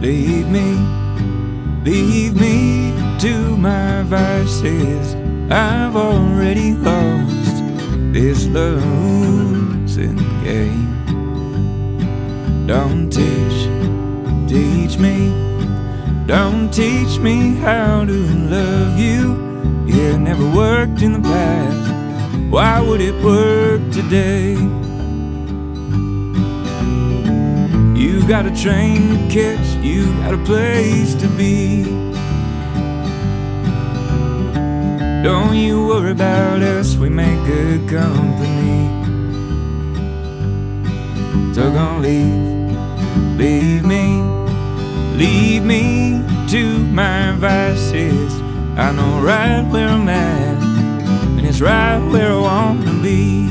leave me to my vices. I've already lost this losing game. Don't teach me, don't teach me how to love you. It never worked in the past, why would it work today? You got a train to catch, you got a place to be. Don't you worry about us, we make good company. So gonna leave me to my vices. I know right where I'm at, and it's right where I want to be.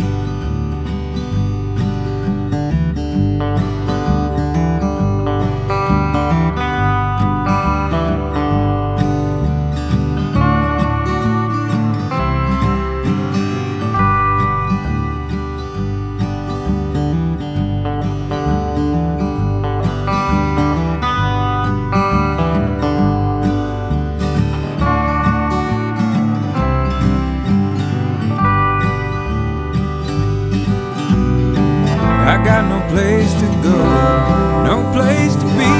I got no place to go, no place to be.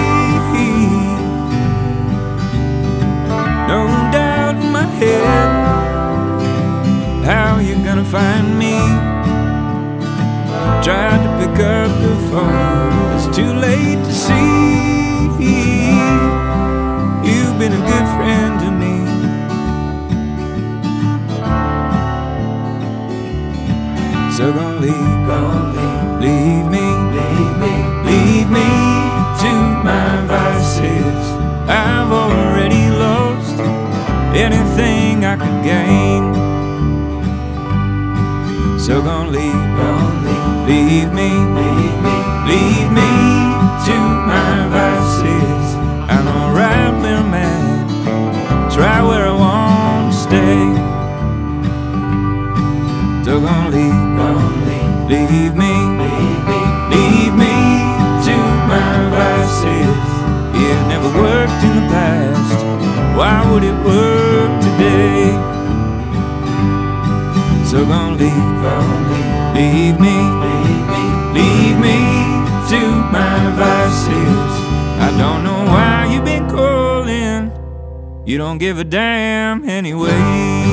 No doubt in my head, how you gonna find me? Tried to pick up the phone, it's too late to see. You've been a good friend to me. So gonna leave me to my vices. I've already lost anything I could gain. So gonna leave me to my vices. I know right where I'm at, it's right where I want to stay. So gonna leave me to my vices. It never worked in the past, why would it work today? So gonna leave me to my vices. I don't know why you've been calling, you don't give a damn anyway.